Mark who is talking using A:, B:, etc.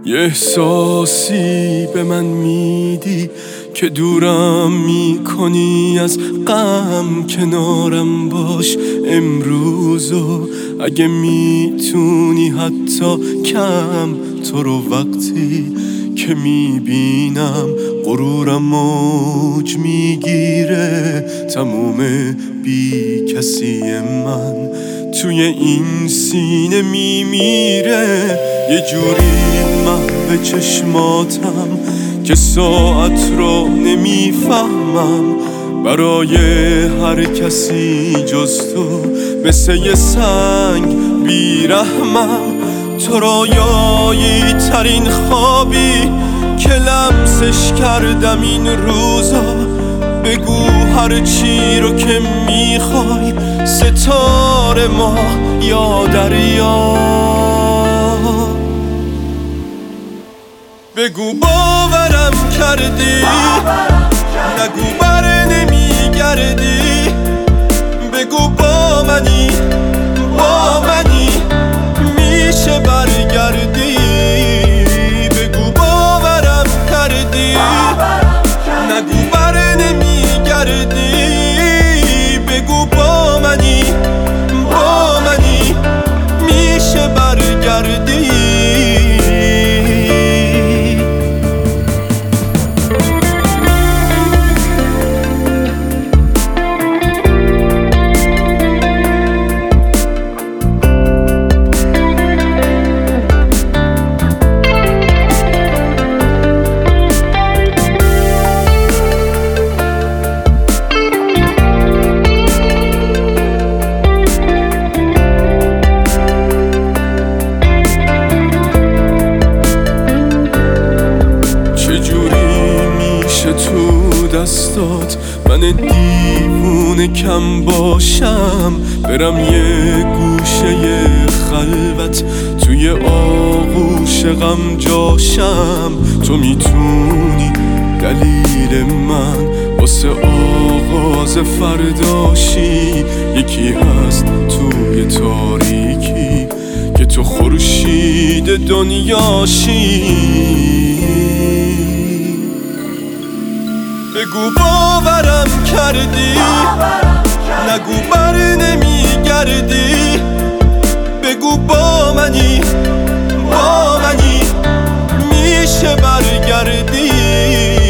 A: یه احساسی به من میدی که دورم میکنی از غم، کنارم باش امروزو اگه میتونی حتی کم. تو رو وقتی که میبینم غرورم موج میگیره، تموم بی کسی من توی این سینه میمیره. یه جوری محو چشماتم که ساعت رو نمیفهمم، برای هر کسی جز تو مثل یه سنگ بیرحمم. تو رایایی ترین خوابی که لمسش کردم این روزا، بگو هر چی رو که میخوای، ستاره ما یا دریا. بگو باورم کردی، نگو بر نمیگردی. بگو با منی میشه برگردی. بگو باورم کردی، نگو بر نمیگردی. بگو با منی میشه برگردی. دستات من دیوونه کم باشم، برم یه گوشه خلوت توی آغوش غم جاشم. تو میتونی دلیل من واسه آغاز فرداشی، یکی هست توی تاریکی که تو خورشید دنیاشی. بگو باورم کردی، نگو بر نمیگردی. بگو با منی میشه برگردی.